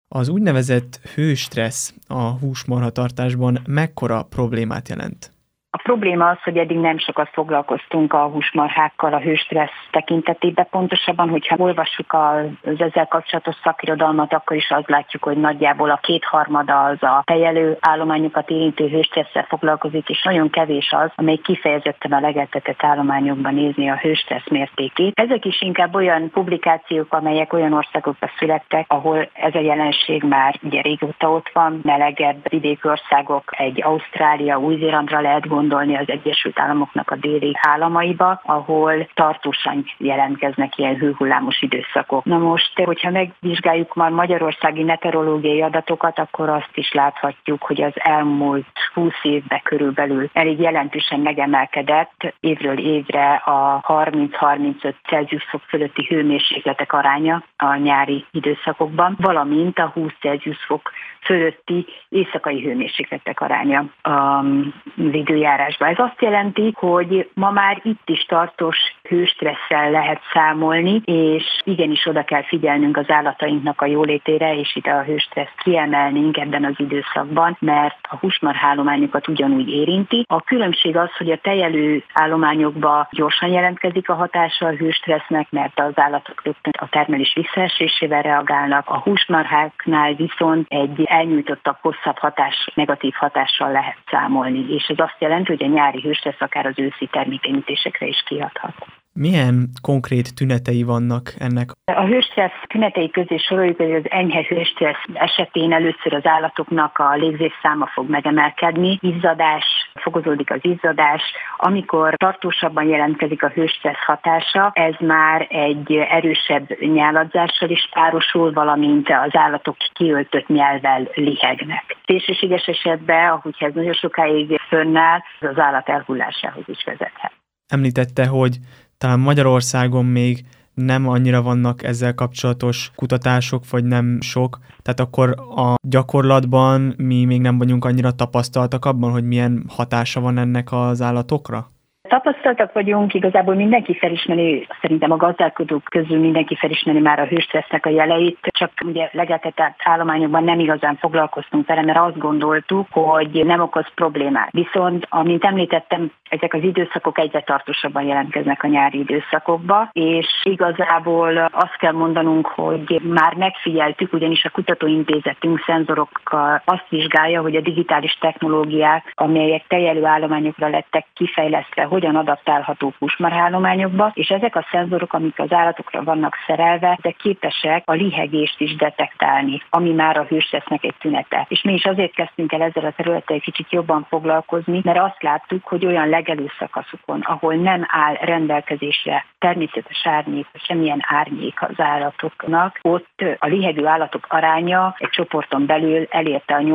Az úgynevezett hőstressz a húsmarhatartásban mekkora problémát jelent? A probléma az, hogy eddig nem sokat foglalkoztunk a húsmarhákkal a hőstressz tekintetében. Pontosabban, hogyha olvassuk az ezzel kapcsolatos szakirodalmat, akkor is azt látjuk, hogy nagyjából a 2/3 az a tejelő állományokat érintő hőstresszel foglalkozik, és nagyon kevés az, amely kifejezetten a legeltetett állományokban nézni a hőstressz mértékét. Ezek is inkább olyan publikációk, amelyek olyan országokban születtek, ahol ez a jelenség már ugye régóta ott van, melegebb vidéki országok, egy Ausztrália, Új-Zélandra lehet gondolni, az Egyesült Államoknak a déli államaiba, ahol tartósan jelentkeznek ilyen hőhullámos időszakok. Na most, hogyha megvizsgáljuk már magyarországi meteorológiai adatokat, akkor azt is láthatjuk, hogy az elmúlt 20 évben körülbelül elég jelentősen megemelkedett évről évre a 30-35 Celsius fok fölötti hőmérsékletek aránya a nyári időszakokban, valamint a 20 Celsius fok fölötti éjszakai hőmérsékletek aránya az időjárásban. Ez azt jelenti, hogy ma már itt is tartós hőstresszel lehet számolni, és igenis oda kell figyelnünk az állatainknak a jólétére, és itt a hőstresszt kiemelnénk ebben az időszakban, mert a húsmarhállományokat ugyanúgy érinti. A különbség az, hogy a tejelő állományokban gyorsan jelentkezik a hatása a hőstressznek, mert az állatok rögtön a termelés visszaesésével reagálnak. A húsmarháknál viszont egy elnyújtottabb, hosszabb negatív hatással lehet számolni, és ez azt jelenti, hogy a nyári hőstressz akár az őszi termékenyítésekre is kihathat. Milyen konkrét tünetei vannak ennek? A hőstressz tünetei közé soroljuk, hogy az enyhe hőstressz esetén először az állatoknak a légzésszáma fog megemelkedni, fokozódik az izzadás. Amikor tartósabban jelentkezik a hőstressz hatása, ez már egy erősebb nyáladzással is párosul, valamint az állatok kiöltött nyelvvel lihegnek. Szélsőséges esetben, ahogyha ez nagyon sokáig fönnáll, az állat elhullásához is vezethet. Említette, hogy talán Magyarországon még nem annyira vannak ezzel kapcsolatos kutatások, vagy nem sok. Tehát akkor a gyakorlatban mi még nem vagyunk annyira tapasztaltak abban, hogy milyen hatása van ennek az állatokra? Tapasztaltak vagyunk, igazából mindenki felismeri, szerintem a gazdálkodók közül mindenki felismeri már a hőstressznek a jeleit, csak ugye legeltetett állományokban nem igazán foglalkoztunk vele, mert azt gondoltuk, hogy nem okoz problémát. Viszont, amint említettem, ezek az időszakok egyre tartósabban jelentkeznek a nyári időszakokba, és igazából azt kell mondanunk, hogy már megfigyeltük, ugyanis a kutatóintézetünk szenzorokkal azt vizsgálja, hogy a digitális technológiák, amelyek tejelő állományokra lettek kifejlesztve, hogyan adaptálhatók húsmarhállományokba, és ezek a szenzorok, amik az állatokra vannak szerelve, de képesek a lihegést is detektálni, ami már a hőstressznek egy tünete. És mi is azért kezdtünk el ezzel a területtel egy kicsit jobban foglalkozni, mert azt láttuk, hogy olyan legelő szakaszokon, ahol nem áll rendelkezésre természetes árnyék, semmilyen árnyék az állatoknak, ott a lihegő állatok aránya egy csoporton belül elérte a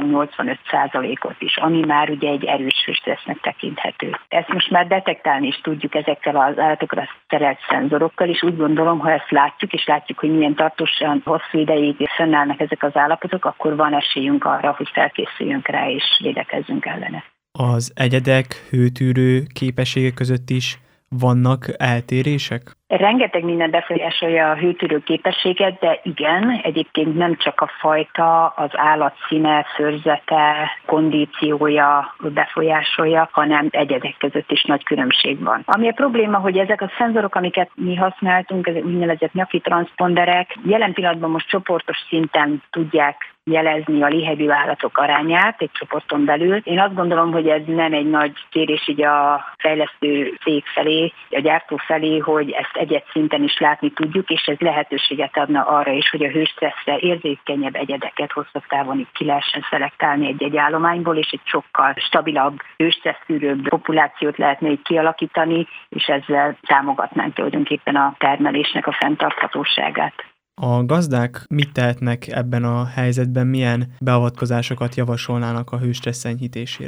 80-85%-ot is, ami már ugye egy erős hőstressznek tekinthető. Ezt most már detektálni is tudjuk ezekkel az állatokra szerelt szenzorokkal, és úgy gondolom, ha ezt látjuk, és látjuk, hogy milyen tartósan hosszú ideig fönnállnak ezek az állapotok, akkor van esélyünk arra, hogy felkészüljünk rá, és védekezzünk ellene. Az egyedek hőtűrő képessége között is vannak eltérések? Rengeteg minden befolyásolja a hőtűrő képességet, de igen, egyébként nem csak a fajta, az állat színe, szőrzete, kondíciója befolyásolja, hanem egyedek között is nagy különbség van. Ami a probléma, hogy ezek a szenzorok, amiket mi használtunk, ezek úgynevezett nyaki transzponderek, jelen pillanatban most csoportos szinten tudják jelezni a lihegő állatok arányát egy csoporton belül. Én azt gondolom, hogy ez nem egy nagy kérés így a fejlesztő cég felé, a gyártó felé, hogy ezt egyed szinten is látni tudjuk, és ez lehetőséget adna arra is, hogy a hőstresszre érzékenyebb egyedeket hosszabb távon ki lehessen szelektálni egy állományból, és egy sokkal stabilabb, hőstressztűrőbb populációt lehetne így kialakítani, és ezzel támogatnánk tulajdonképpen a termelésnek a fenntarthatóságát. A gazdák mit tehetnek ebben a helyzetben, milyen beavatkozásokat javasolnának a hőstressz enyhítésére?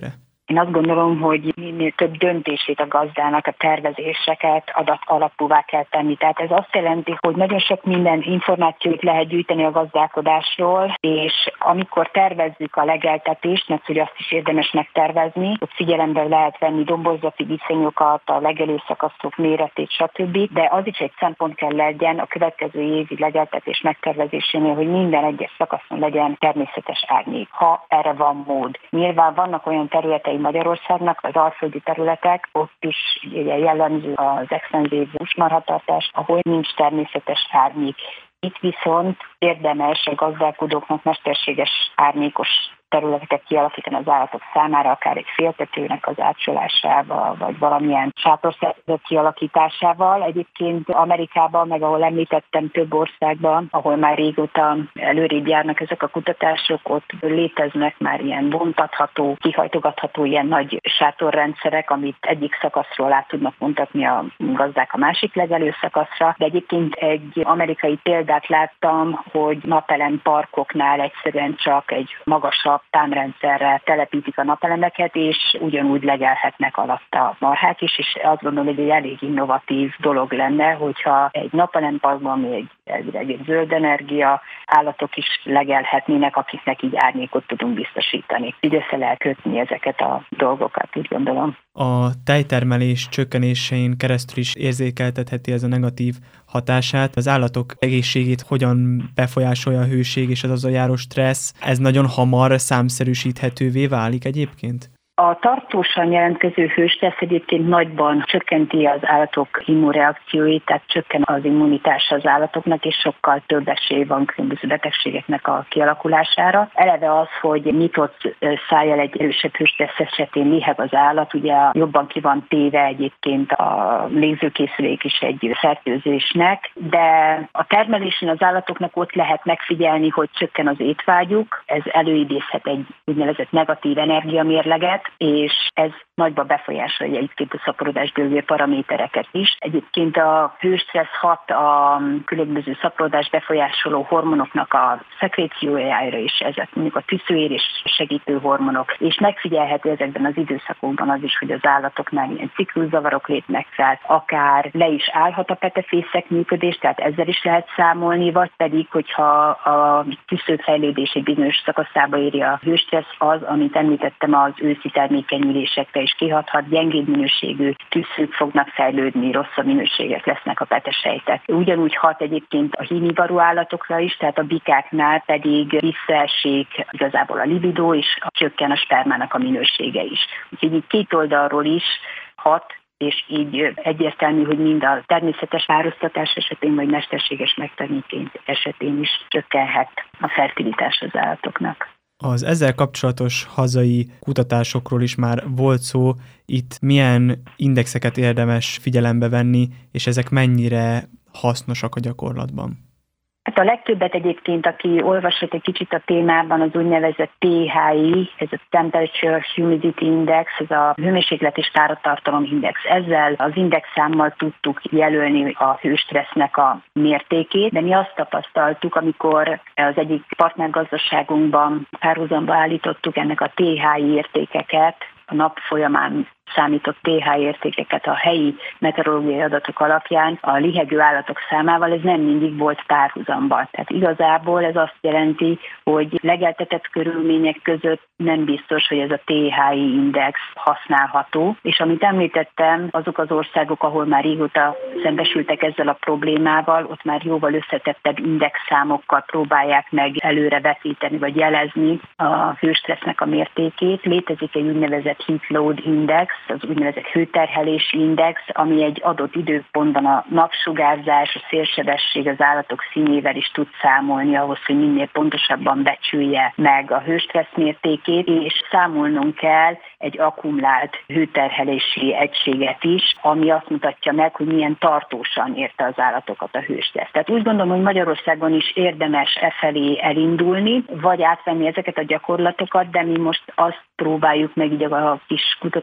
Én azt gondolom, hogy minél több döntését a gazdának, a tervezéseket adat alapúvá kell tenni. Tehát ez azt jelenti, hogy nagyon sok minden információt lehet gyűjteni a gazdálkodásról, és amikor tervezzük a legeltetést, mert hogy azt is érdemes megtervezni, hogy figyelembe lehet venni domborzati viszonyokat, a legelőszakaszok méretét, stb. De az is egy szempont kell legyen a következő évi legeltetés megtervezésénél, hogy minden egyes szakaszon legyen természetes árnyék, ha erre van mód. Nyilván vannak olyan területei Magyarországnak, az alföldi területek, ott is jellemző az extenzív húsmarhatartás, ahol nincs természetes árnyék. Itt viszont érdemes a gazdálkodóknak mesterséges árnyékos területeket kialakítani az állatok számára, akár egy féltetőnek az átsolásával, vagy valamilyen sátorszerkezet kialakításával. Egyébként Amerikában, meg ahol említettem, több országban, ahol már régóta előrébb járnak ezek a kutatások, ott léteznek már ilyen bontatható, kihajtogatható ilyen nagy sátorrendszerek, amit egyik szakaszról át tudnak vontatni a gazdák a másik legelő szakaszra. De egyébként egy amerikai példát láttam, hogy napelem parkoknál egyszerűen csak egy magasabb támrendszerrel telepítik a napelemeket, és ugyanúgy legelhetnek alatt a marhák is, és azt gondolom, hogy egy elég innovatív dolog lenne, hogyha egy napelemparkban még egy zöld energia állatok is legelhetnének, akiknek így árnyékot tudunk biztosítani. Így össze lehet kötni ezeket a dolgokat, úgy gondolom. A tejtermelés csökkenésén keresztül is érzékeltetheti ez a negatív hatását. Az állatok egészségét hogyan befolyásolja a hőség és az a járó stressz? Ez nagyon hamar számszerűsíthetővé válik egyébként? A tartósan jelentkező hőstressz egyébként nagyban csökkenti az állatok immunreakcióit, tehát csökken az immunitása az állatoknak, és sokkal több esély van különböző betegségeknek a kialakulására. Eleve az, hogy nyitott szájjal egy erősebb hőstressz esetén liheg az állat, ugye jobban ki van téve egyébként a légzőkészülék is egy fertőzésnek, de a termelésen az állatoknak ott lehet megfigyelni, hogy csökken az étvágyuk, ez előidézhet egy úgynevezett negatív energiamérleget, és ez nagyban befolyásolja egyébként a szaporodás döntő paramétereket is. Egyébként a hőstressz hat a különböző szaporodás befolyásoló hormonoknak a szekréciójára is, ezek mondjuk a tüszőérés segítő hormonok, és megfigyelhető ezekben az időszakokban az is, hogy az állatoknál ilyen cikluszavarok lépnek fel, akár le is állhat a petefészek működés, tehát ezzel is lehet számolni, vagy pedig, hogyha a tüszőfejlődés egy bizonyos szakaszába éri a hőstressz, az, amit említettem, az őszi termékenyülésekre is kihathat, gyengébb minőségű tüsszők fognak fejlődni, rosszabb minőségek lesznek a petesejtek. Ugyanúgy hat egyébként a hímivarú állatokra is, tehát a bikáknál pedig visszaesik igazából a libidó, és csökken a spermának a minősége is. Úgyhogy így két oldalról is hat, és így egyértelmű, hogy mind a természetes párosztatás esetén, vagy mesterséges megtermékeny esetén is csökkenhet a fertilitás az állatoknak. Az ezzel kapcsolatos hazai kutatásokról is már volt szó, itt milyen indexeket érdemes figyelembe venni, és ezek mennyire hasznosak a gyakorlatban? Hát a legtöbbet egyébként, aki olvasott egy kicsit a témában, az úgynevezett THI, ez a Temperature Humidity Index, ez a hőmérséklet és páratartalom index. Ezzel az indexszámmal tudtuk jelölni a hőstressznek a mértékét, de mi azt tapasztaltuk, amikor az egyik partnergazdaságunkban párhuzamba állítottuk ennek a THI értékeket, a nap folyamán számított TH értékeket a helyi meteorológiai adatok alapján a lihegő állatok számával, ez nem mindig volt párhuzamban. Tehát igazából ez azt jelenti, hogy legeltetett körülmények között nem biztos, hogy ez a THI index használható. És amit említettem, azok az országok, ahol már régóta szembesültek ezzel a problémával, ott már jóval összetettebb indexszámokkal próbálják meg előre vetíteni vagy jelezni a hőstressznek a mértékét. Létezik egy úgynevezett heat load index, az úgynevezett hőterhelési index, ami egy adott időpontban a napsugárzás, a szélsebesség az állatok színével is tud számolni ahhoz, hogy minél pontosabban becsülje meg a hőstressz mértékét, és számolnunk kell egy akkumulált hőterhelési egységet is, ami azt mutatja meg, hogy milyen tartósan érte az állatokat a hőstressz. Tehát úgy gondolom, hogy Magyarországon is érdemes felé elindulni, vagy átvenni ezeket a gyakorlatokat, de mi most azt próbáljuk meg így a kis kutatócsoport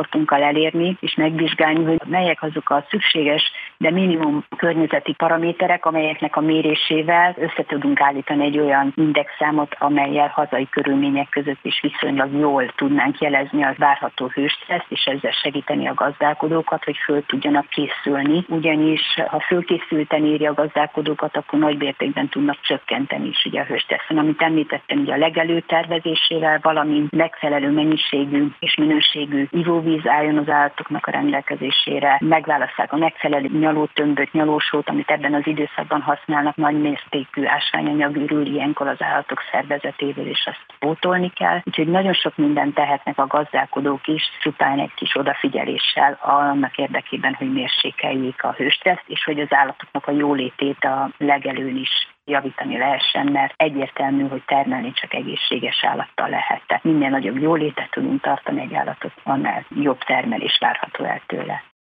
csoportunkkal elérni, és megvizsgálni, hogy melyek azok a szükséges, de minimum környezeti paraméterek, amelyeknek a mérésével össze tudunk állítani egy olyan indexszámot, amellyel hazai körülmények között is viszonylag jól tudnánk jelezni az várható hőstresszt, és ezzel segíteni a gazdálkodókat, hogy föl tudjanak készülni. Ugyanis, ha fölkészülten éri a gazdálkodókat, akkor nagy mértékben tudnak csökkenteni is ugye a hőstresszen. Amit említettem, ugye a legelő tervezésével, valamint megfelelő mennyiségű és minőségű ivóvíz álljon az állatoknak a rendelkezésére, megválasszák a megfelelő nyalótömböt, nyalósót, amit ebben az időszakban használnak, nagy mértékű ásványanyag ürül ilyenkor az állatok szervezetéből, és azt pótolni kell. Úgyhogy nagyon sok mindent tehetnek a gazdálkodók is, csupán egy kis odafigyeléssel annak érdekében, hogy mérsékeljék a hőstresszt, és hogy az állatoknak a jólétét a legelőn is javítani lehessen, mert egyértelmű, hogy termelni csak egészséges állattal lehet. Tehát minél nagyobb jólétet tudunk tartani egy állatot, annál jobb termelés várható el tőle.